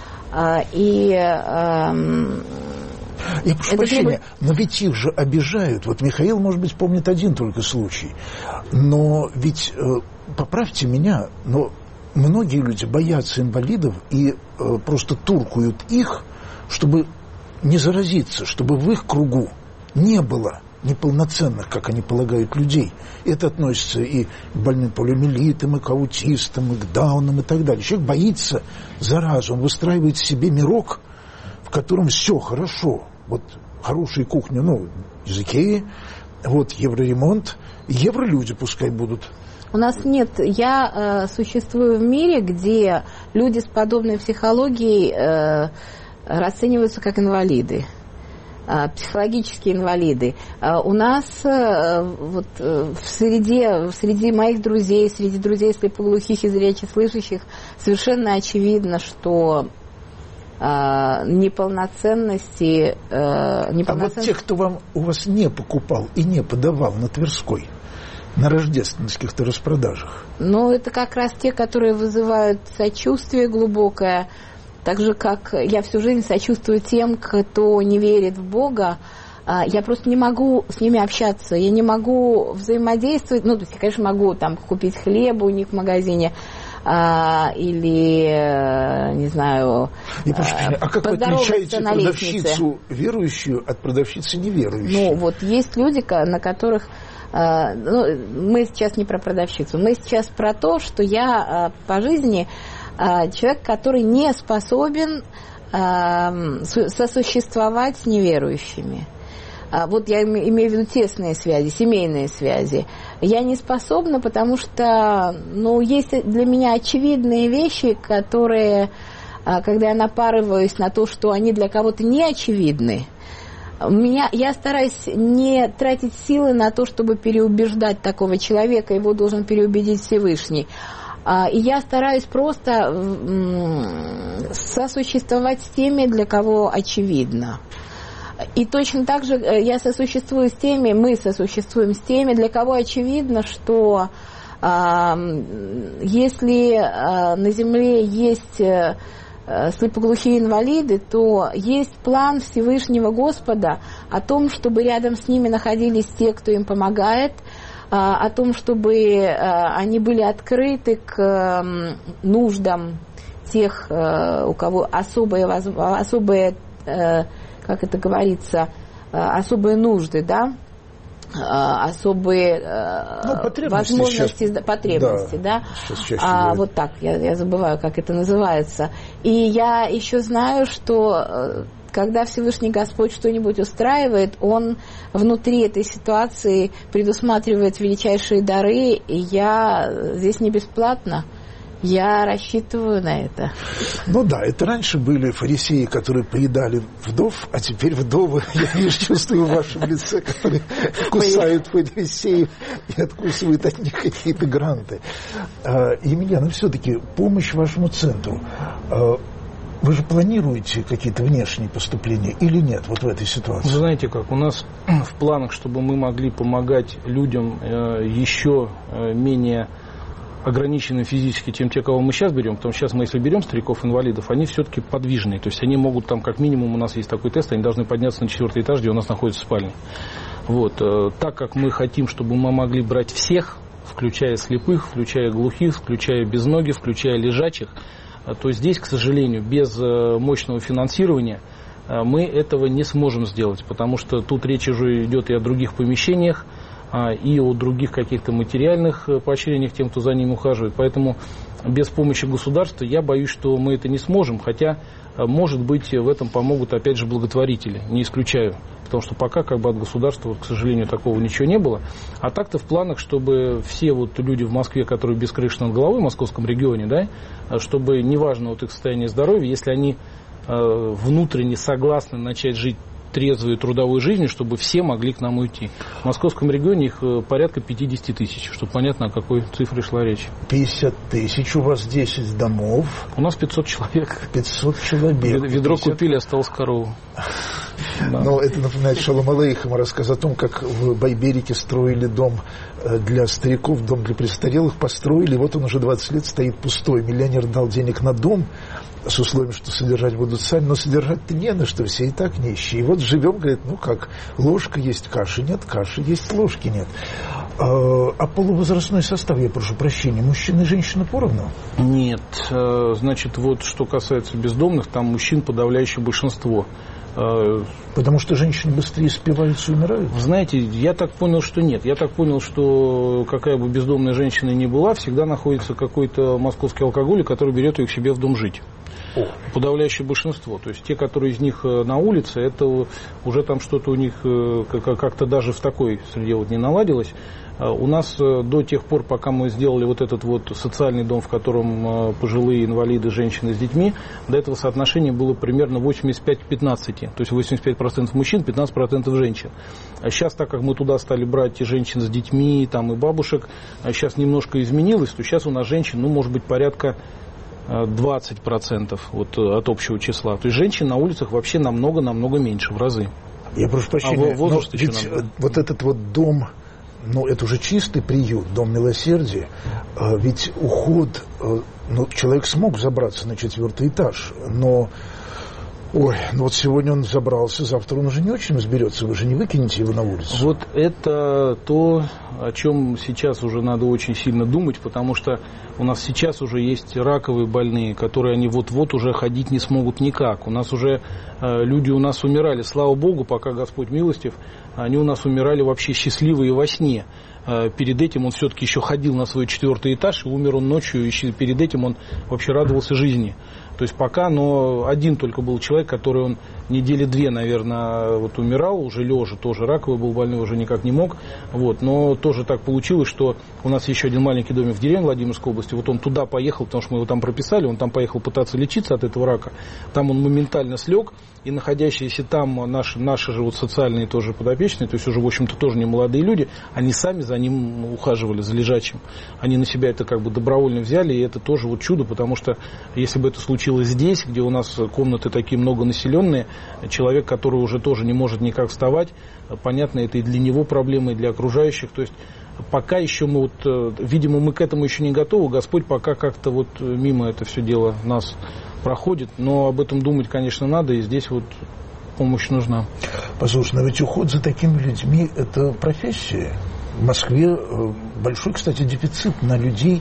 Я прошу прощения, но ведь их же обижают. Вот Михаил, может быть, помнит один только случай. Но ведь, поправьте меня, но многие люди боятся инвалидов и просто туркают их, чтобы не заразиться, чтобы в их кругу не было неполноценных, как они полагают, людей. Это относится и к больным полиомиелитам, и к аутистам, и к даунам, и так далее. Человек боится заразы, он выстраивает себе мирок, в котором все хорошо. Вот хорошая кухня, из Икеи, вот евроремонт, евролюди пускай будут. У нас нет. Я существую в мире, где люди с подобной психологией расцениваются как инвалиды, психологические инвалиды. У нас среди моих друзей, среди друзей слепоглухих и зряче слышащих совершенно очевидно, что неполноценности... А вот те, кто у вас не покупал и не подавал на Тверской, на рождественских-то распродажах? Это как раз те, которые вызывают сочувствие глубокое, так же, как я всю жизнь сочувствую тем, кто не верит в Бога. Я просто не могу с ними общаться, я не могу взаимодействовать. То есть я, конечно, могу там купить хлеб у них в магазине, или, не знаю, а как вы отличаете продавщицу верующую от продавщицы неверующей? Есть люди, на которых... мы сейчас не про продавщицу, мы сейчас про то, что я по жизни человек, который не способен сосуществовать с неверующими. Я имею в виду тесные связи, семейные связи. Я не способна, потому что, есть для меня очевидные вещи, которые, когда я напарываюсь на то, что они для кого-то не очевидны, я стараюсь не тратить силы на то, чтобы переубеждать такого человека, его должен переубедить Всевышний. И я стараюсь просто сосуществовать с теми, для кого очевидно. И точно так же мы сосуществуем с теми, для кого очевидно, что если на Земле есть слепоглухие инвалиды, то есть план Всевышнего Господа о том, чтобы рядом с ними находились те, кто им помогает, о том, чтобы они были открыты к нуждам тех, у кого особые как это говорится, особые нужды, да, особые возможности, потребности, да. Вот так, я забываю, как это называется. И я еще знаю, что когда Всевышний Господь что-нибудь устраивает, Он внутри этой ситуации предусматривает величайшие дары, и я здесь не бесплатно. Я рассчитываю на это. Ну да, это раньше были фарисеи, которые поедали вдов, а теперь вдовы, я вижу, чувствую в вашем лице, которые кусают фарисеев и откусывают от них какие-то гранты. Емельяна, все-таки помощь вашему центру. Вы же планируете какие-то внешние поступления или нет вот в этой ситуации? Вы знаете как, у нас в планах, чтобы мы могли помогать людям еще менее ограничены физически, чем те, кого мы сейчас берем, потому что сейчас мы, если берем стариков-инвалидов, они все-таки подвижные, то есть они могут там, как минимум, у нас есть такой тест, они должны подняться на 4-й этаж, где у нас находится спальня. Вот. Так как мы хотим, чтобы мы могли брать всех, включая слепых, включая глухих, включая безногих, включая лежачих, то здесь, к сожалению, без мощного финансирования мы этого не сможем сделать, потому что тут речь уже идет и о других помещениях, и о других каких-то материальных поощрениях тем, кто за ним ухаживает. Поэтому без помощи государства я боюсь, что мы это не сможем, хотя, может быть, в этом помогут, опять же, благотворители, не исключаю. Потому что пока как бы от государства, к сожалению, такого ничего не было. А так-то в планах, чтобы все вот люди в Москве, которые без крыши над головой в московском регионе, да, чтобы неважно вот их состояние здоровья, если они внутренне согласны начать жить трезвую трудовую жизнь, чтобы все могли к нам уйти. В московском регионе их порядка 50 тысяч, чтобы понятно, о какой цифре шла речь. 50 тысяч, у вас 10 домов. У нас 500 человек. 500 человек. Ведро 50... купили, осталось корову. Но это напоминает Шолом Алейхема, рассказ о том, как в Байберике строили дом для стариков, дом для престарелых, построили, вот он уже 20 лет стоит пустой. Миллионер дал денег на дом с условием, что содержать будут сами, но содержать-то не на что, все и так нищие. И вот живем, говорит, ну как, ложка есть, каши нет, каши есть, ложки нет. А полувозрастной состав, я прошу прощения, мужчины и женщины поровну? Нет, значит, вот что касается бездомных, там мужчин подавляющее большинство. Потому что женщины быстрее спиваются и умирают? Вы знаете, я так понял, что нет. Я так понял, что какая бы бездомная женщина ни была, всегда находится какой-то московский алкоголик, который берет ее к себе в дом жить. Подавляющее большинство. То есть те, которые из них на улице, это уже там что-то у них как-то даже в такой среде вот не наладилось. У нас до тех пор, пока мы сделали вот этот вот социальный дом, в котором пожилые инвалиды, женщины с детьми, до этого соотношение было примерно 85 к 15. То есть 85% мужчин, 15% женщин. А сейчас, так как мы туда стали брать и женщин с детьми, там, и бабушек, сейчас немножко изменилось, то сейчас у нас женщин, ну, может быть, порядка 20% вот, от общего числа. То есть женщин на улицах вообще намного меньше, в разы. Я прошу прощения, но ведь вот этот вот дом, ну, это уже чистый приют, дом милосердия, ведь уход, ну, человек смог забраться на 4-й этаж, но, ой, ну вот сегодня он забрался, завтра он уже не очень разберется, вы же не выкинете его на улицу. Вот это то, о чем сейчас уже надо очень сильно думать, потому что у нас сейчас уже есть раковые больные, которые они вот-вот уже ходить не смогут никак. У нас уже люди у нас умирали, слава Богу, пока Господь милостив, они у нас умирали вообще счастливые во сне. Перед этим он все-таки еще ходил на свой 4-й этаж, и умер он ночью, и перед этим он вообще радовался жизни. То есть пока, но один только был человек, который он недели 2, наверное, вот умирал, уже лежа, тоже раковый был больной, уже никак не мог. Вот, но тоже так получилось, что у нас еще один маленький домик в деревне Владимирской области, вот он туда поехал, потому что мы его там прописали, он там поехал пытаться лечиться от этого рака. Там он моментально слег, и находящиеся там наши же вот социальные тоже подопечные, то есть уже, в общем-то, тоже не молодые люди, они сами за ним ухаживали, за лежачим. Они на себя это как бы добровольно взяли, и это тоже вот чудо, потому что если бы это случилось здесь, где у нас комнаты такие многонаселенные, человек, который уже тоже не может никак вставать, понятно, это и для него проблема, и для окружающих, то есть пока еще мы вот, видимо, мы к этому еще не готовы, Господь пока как-то вот мимо это все дело нас проходит, но об этом думать, конечно, надо, и здесь вот помощь нужна. Послушай, но ведь уход за такими людьми – это профессия. В Москве большой, кстати, дефицит на людей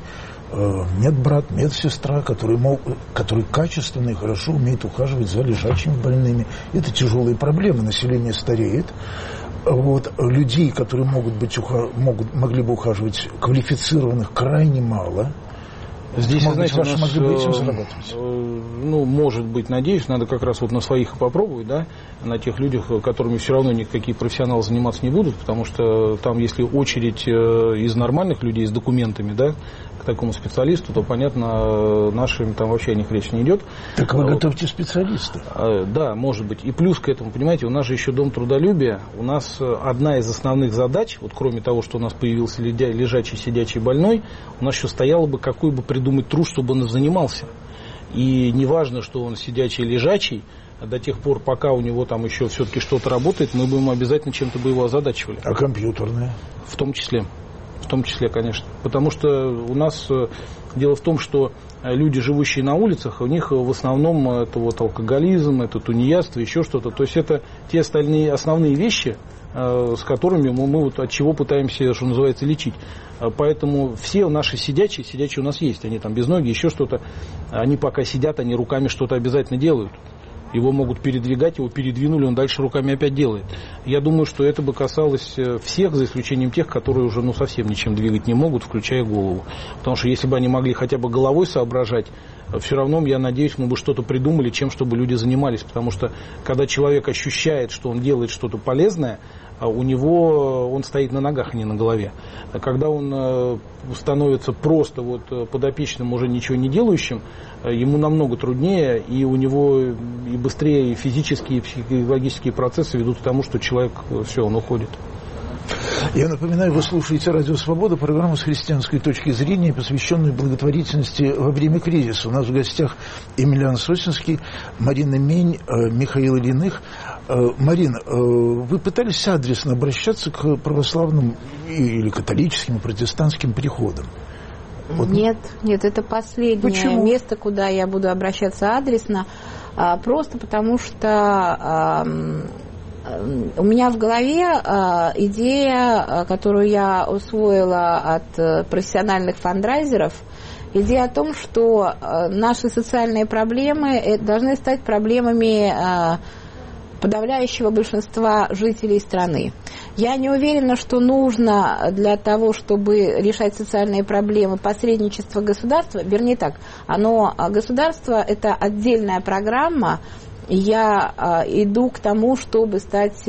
медбрат, медсестра, которые качественно и хорошо умеют ухаживать за лежачими больными. Это тяжелые проблемы, население стареет. Вот, людей, которые могли бы ухаживать, квалифицированных, крайне мало. Здесь, знаете, ваши могли бы этим зарабатывать? Может быть, надеюсь, надо как раз вот на своих попробовать, да, на тех людях, которыми все равно никакие профессионалы заниматься не будут, потому что там, если очередь из нормальных людей с документами, да, к такому специалисту, то, понятно, нашим там вообще о них речь не идет. Так вы готовьте специалистов. Да, может быть. И плюс к этому, понимаете, у нас же еще Дом трудолюбия. У нас одна из основных задач, вот кроме того, что у нас появился лежачий, сидячий, больной, у нас еще стояло бы, какой бы придумать труд, чтобы он занимался. И не важно, что он сидячий, лежачий, до тех пор, пока у него там еще все-таки что-то работает, мы бы ему обязательно чем-то бы его озадачивали. А компьютерные? В том числе. В том числе, конечно. Потому что у нас дело в том, что люди, живущие на улицах, у них в основном это вот алкоголизм, это тунеядство, еще что-то. То есть это те остальные основные вещи, с которыми мы вот от чего пытаемся, что называется, лечить. Поэтому все наши сидячие у нас есть. Они там без ноги, еще что-то. Они пока сидят, они руками что-то обязательно делают. Его могут передвигать, его передвинули, он дальше руками опять делает. Я думаю, что это бы касалось всех, за исключением тех, которые уже совсем ничем двигать не могут, включая голову. Потому что если бы они могли хотя бы головой соображать, все равно, я надеюсь, мы бы что-то придумали, чем чтобы люди занимались. Потому что когда человек ощущает, что он делает что-то полезное, он стоит на ногах, а не на голове. А когда он становится просто подопечным, уже ничего не делающим, ему намного труднее, и у него и быстрее и физические, и психологические процессы ведут к тому, что человек, все, он уходит. Я напоминаю, вы слушаете «Радио Свобода», программу с христианской точки зрения, посвященную благотворительности во время кризиса. У нас в гостях Емельян Сосинский, Марина Мень, Михаил Ильиных. Марина, вы пытались адресно обращаться к православным или католическим, и протестантским приходам? Нет, это последнее место, куда я буду обращаться адресно, просто потому что у меня в голове идея, которую я усвоила от профессиональных фандрайзеров, идея о том, что наши социальные проблемы должны стать проблемами подавляющего большинства жителей страны. Я не уверена, что нужно для того, чтобы решать социальные проблемы, посредничество государства, вернее так, государство – это отдельная программа. Я иду к тому, чтобы стать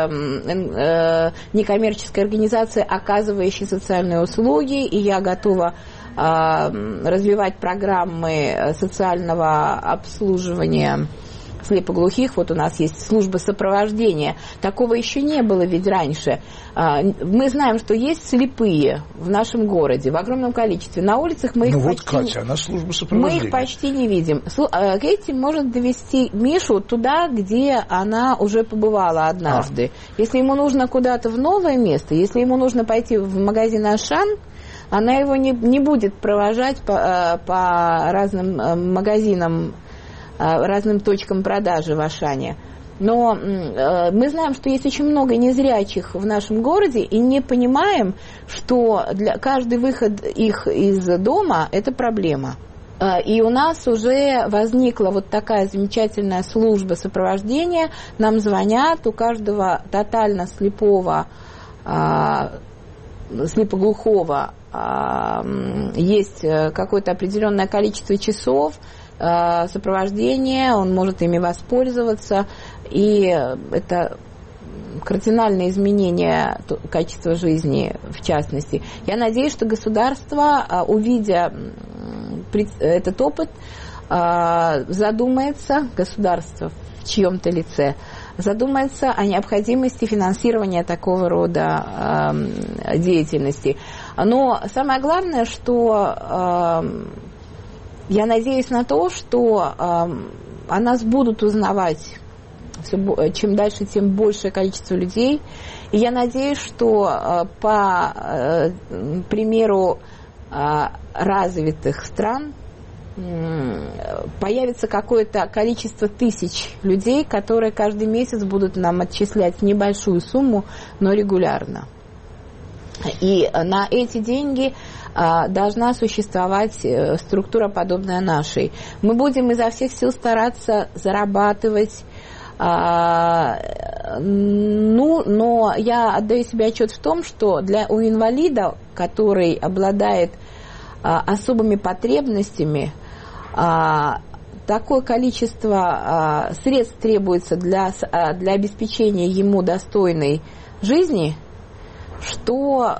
некоммерческой организацией, оказывающей социальные услуги, и я готова развивать программы социального обслуживания слепоглухих. Вот у нас есть служба сопровождения. Такого еще не было ведь раньше. Мы знаем, что есть слепые в нашем городе в огромном количестве. На улицах мы их она служба сопровождения. Мы их почти не видим. Кэти может довести Мишу туда, где она уже побывала однажды. Если ему нужно куда-то в новое место, если ему нужно пойти в магазин «Ашан», она его не будет провожать по разным магазинам, разным точкам продажи в Ашане. Но мы знаем, что есть очень много незрячих в нашем городе, и не понимаем, что каждый выход их из дома – это проблема. И у нас уже возникла вот такая замечательная служба сопровождения. Нам звонят, у каждого тотально слепоглухого есть какое-то определенное количество часов сопровождения, он может ими воспользоваться, и это кардинальное изменение качества жизни, в частности. Я надеюсь, что государство, увидя этот опыт, задумается, государство в чьем-то лице, задумается о необходимости финансирования такого рода деятельности. Но самое главное, что я надеюсь на то, что о нас будут узнавать чем дальше, тем большее количество людей. И я надеюсь, что по примеру развитых стран появится какое-то количество тысяч людей, которые каждый месяц будут нам отчислять небольшую сумму, но регулярно. И на эти деньги должна существовать структура, подобная нашей. Мы будем изо всех сил стараться зарабатывать. Но я отдаю себе отчет в том, что у инвалида, который обладает особыми потребностями, такое количество средств требуется для обеспечения ему достойной жизни, что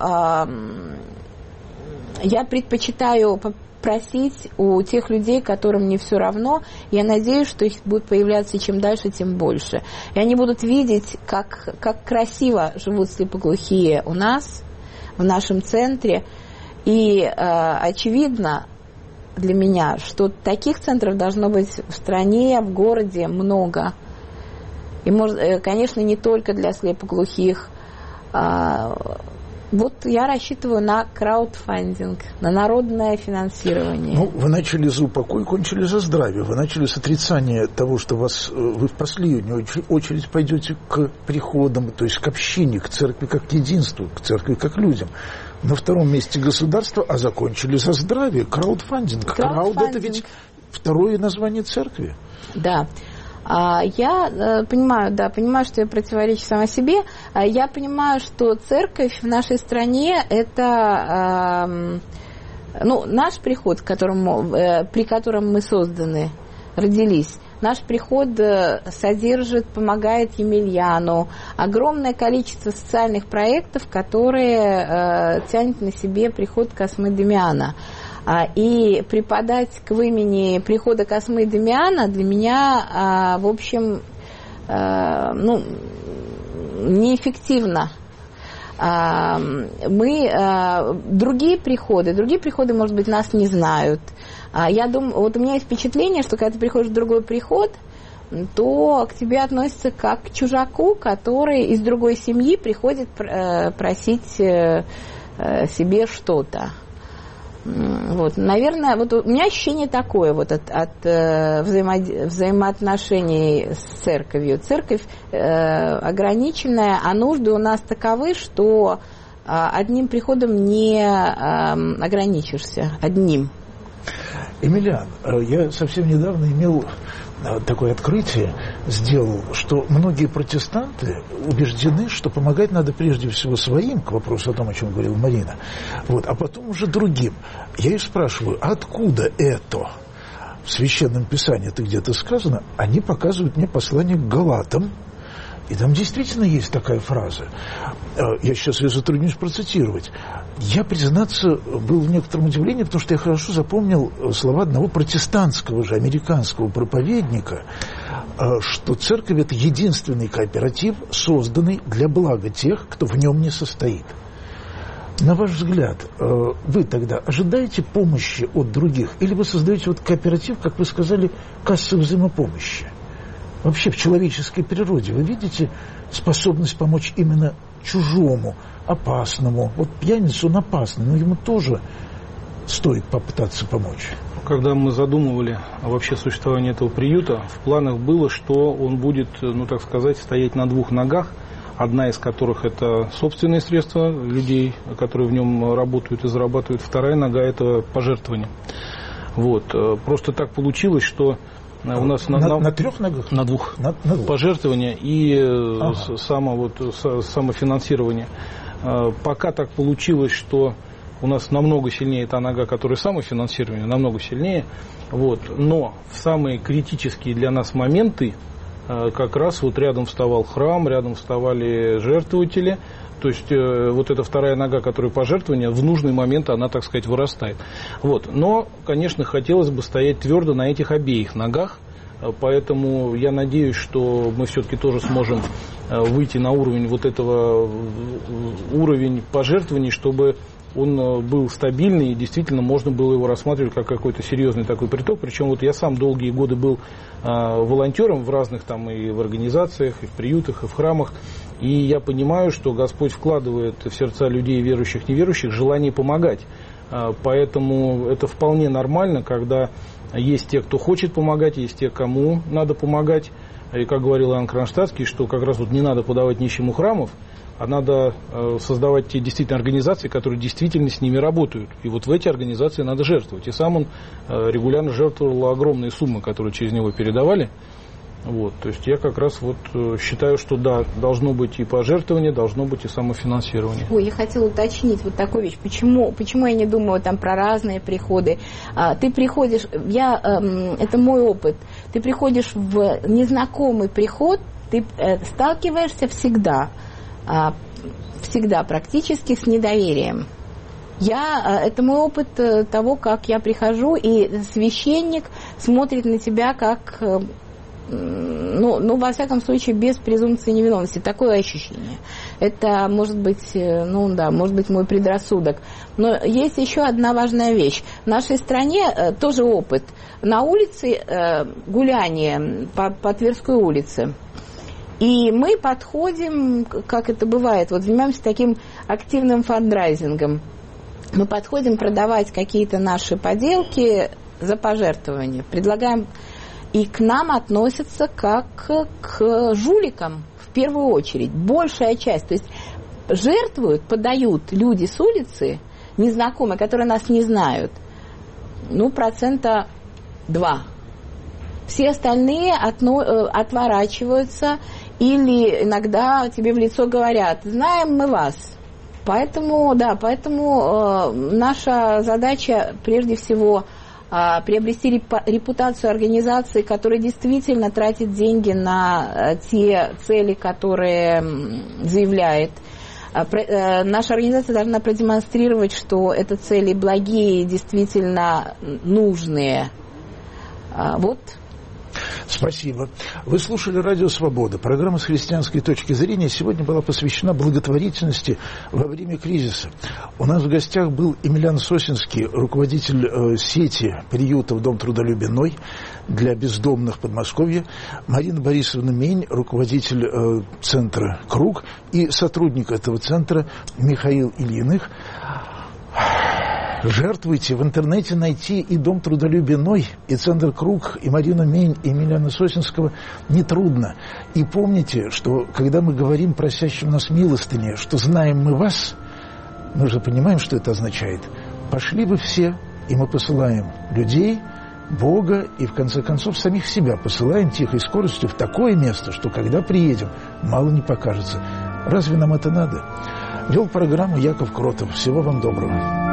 я предпочитаю просить у тех людей, которым не все равно. Я надеюсь, что их будет появляться чем дальше, тем больше. И они будут видеть, как красиво живут слепоглухие у нас, в нашем центре. И очевидно для меня, что таких центров должно быть в стране, в городе много. И, конечно, не только для слепоглухих. Вот я рассчитываю на краудфандинг, на народное финансирование. Ну, вы начали за упокой, кончили за здравие. Вы начали с отрицания того, что вы в последнюю очередь пойдете к приходам, то есть к общине, к церкви как к единству, к церкви как к людям. На втором месте государство, а закончили за здравие, краудфандинг. Крауд – это ведь второе название церкви. Да. Я понимаю, что я противоречу сама себе. Я понимаю, что церковь в нашей стране – это наш приход, при котором мы созданы, родились. Наш приход содержит, помогает Емельяну. Огромное количество социальных проектов, которые тянет на себе приход Космы Дамиана. И преподать к имени прихода Космы Дамиана для меня, в общем, неэффективно. Другие приходы, может быть, нас не знают. Я думаю, вот у меня есть впечатление, что когда ты приходишь в другой приход, то к тебе относятся как к чужаку, который из другой семьи приходит просить себе что-то. Вот, наверное, вот у меня ощущение такое вот от взаимоотношений с церковью. Церковь ограниченная, а нужды у нас таковы, что одним приходом не ограничишься, одним. Емельян, я совсем недавно имел такое открытие, сделал, что многие протестанты убеждены, что помогать надо прежде всего своим, к вопросу о том, о чем говорила Марина, вот, а потом уже другим. Я их спрашиваю, откуда это? В Священном Писании это где-то сказано, они показывают мне послание к Галатам, и там действительно есть такая фраза. Я сейчас ее затруднюсь процитировать. Я, признаться, был в некотором удивлении, потому что я хорошо запомнил слова одного протестантского же американского проповедника, что церковь – это единственный кооператив, созданный для блага тех, кто в нем не состоит. На ваш взгляд, вы тогда ожидаете помощи от других, или вы создаете вот кооператив, как вы сказали, кассы взаимопомощи? Вообще в человеческой природе вы видите способность помочь именно чужому, опасному? Вот пьяницу он опасный, но ему тоже стоит попытаться помочь. Когда мы задумывали вообще существование этого приюта, в планах было, что он будет, так сказать, стоять на двух ногах, одна из которых это собственные средства людей, которые в нем работают и зарабатывают, вторая нога это пожертвования. Вот. Просто так получилось, что у нас на трех ногах? На двух. На двух. Пожертвования и самофинансирование. Пока так получилось, что у нас намного сильнее та нога, которая самофинансирование, намного сильнее. Вот. Но в самые критические для нас моменты как раз вот рядом вставал храм, рядом вставали жертвователи. То есть вот эта вторая нога, которая пожертвования, в нужный момент она, так сказать, вырастает. Вот. Но, конечно, хотелось бы стоять твердо на этих обеих ногах. Поэтому я надеюсь, что мы все-таки тоже сможем выйти на уровень вот этого уровень пожертвований, чтобы он был стабильный и действительно можно было его рассматривать как какой-то серьезный такой приток. Причем вот я сам долгие годы был волонтером в разных там и в организациях, и в приютах, и в храмах. И я понимаю, что Господь вкладывает в сердца людей, верующих, неверующих, желание помогать. Поэтому это вполне нормально, когда есть те, кто хочет помогать, есть те, кому надо помогать. И как говорил Иоанн Кронштадтский, что как раз вот не надо подавать нищему храмов, а надо создавать те действительно организации, которые действительно с ними работают. И вот в эти организации надо жертвовать. И сам он регулярно жертвовал огромные суммы, которые через него передавали. Вот, то есть я как раз вот считаю, что да, должно быть и пожертвование, должно быть и самофинансирование. Ой, я хотела уточнить вот такую вещь. Почему я не думаю там про разные приходы? Ты приходишь, это мой опыт, ты приходишь в незнакомый приход, ты сталкиваешься всегда практически с недоверием. Это мой опыт того, как я прихожу, и священник смотрит на тебя как... во всяком случае, без презумпции невиновности. Такое ощущение. Это может быть, может быть мой предрассудок. Но есть еще одна важная вещь. В нашей стране тоже опыт. На улице гуляние по Тверской улице. И мы подходим, как это бывает, занимаемся таким активным фандрайзингом. Мы подходим продавать какие-то наши поделки за пожертвования. Предлагаем... И к нам относятся как к жуликам в первую очередь. Большая часть. То есть жертвуют, подают люди с улицы, незнакомые, которые нас не знают, 2%. Все остальные отворачиваются или иногда тебе в лицо говорят: знаем мы вас. Поэтому наша задача прежде всего приобрести репутацию организации, которая действительно тратит деньги на те цели, которые заявляет. Наша организация должна продемонстрировать, что это цели благие, действительно нужные. Вот. Спасибо. Вы слушали «Радио Свобода». Программа «С христианской точки зрения» сегодня была посвящена благотворительности во время кризиса. У нас в гостях был Емельян Сосинский, руководитель сети приютов «Дом трудолюбия Ной» для бездомных Подмосковья, Марина Борисовна Мень, руководитель центра «Круг», и сотрудник этого центра Михаил Ильиных. Жертвуйте. В интернете найти и Дом трудолюбия Ной, и Центр Круг, и Марину Мень, и Емельяна Сосинского нетрудно. И помните, что когда мы говорим просящим нас милостыни, что знаем мы вас, мы же понимаем, что это означает. Пошли бы все, и мы посылаем людей, Бога, и в конце концов самих себя посылаем тихой скоростью в такое место, что когда приедем, мало не покажется. Разве нам это надо? Вел программу Яков Кротов. Всего вам доброго.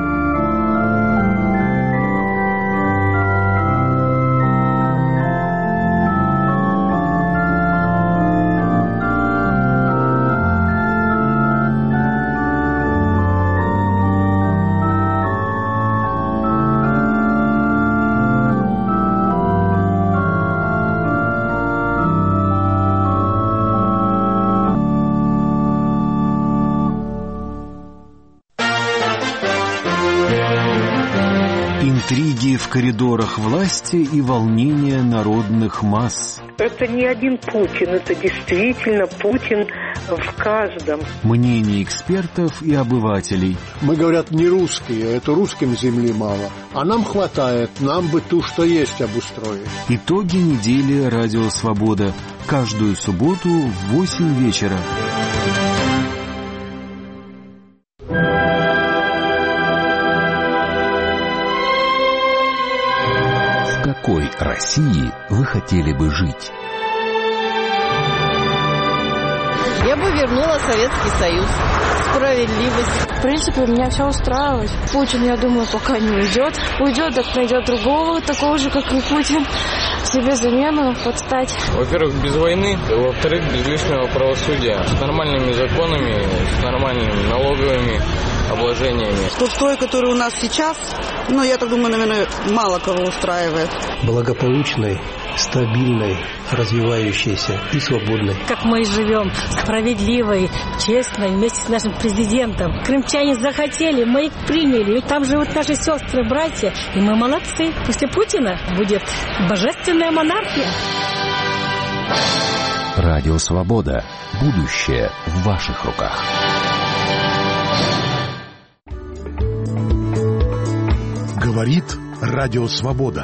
Интриги в коридорах власти и волнения народных масс. Это не один Путин, это действительно Путин в каждом. Мнения экспертов и обывателей. Мы, говорят, не русские, это русским земли мало. А нам хватает, нам бы ту, что есть, обустроить. Итоги недели «Радио Свобода». Каждую субботу в 8 вечера. В какой России вы хотели бы жить? Я бы вернула Советский Союз. Справедливость. В принципе, меня все устраивает. Путин, я думаю, пока не уйдет. Уйдет, так найдет другого, такого же, как и Путин. Себе замену подстать. Во-первых, без войны. Во-вторых, без лишнего правосудия. С нормальными законами, с нормальными налоговыми обложениями. Тот строй, который у нас сейчас, я так думаю, наверное, мало кого устраивает. Благополучной, стабильной, развивающейся и свободной. Как мы живем, справедливой, честной, вместе с нашим президентом. Крымчане захотели, мы их приняли. Там живут наши сестры, братья, и мы молодцы. После Путина будет божественная монархия. Радио Свобода. Будущее в ваших руках. Говорит Радио Свобода.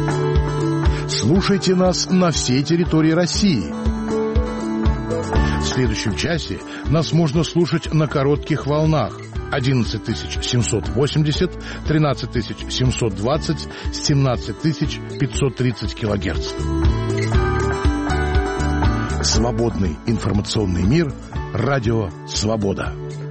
Слушайте нас на всей территории России. С следующем часе нас можно слушать на коротких волнах 11780, 13720, 17530 килогерц. Свободный информационный мир. Радио «Свобода».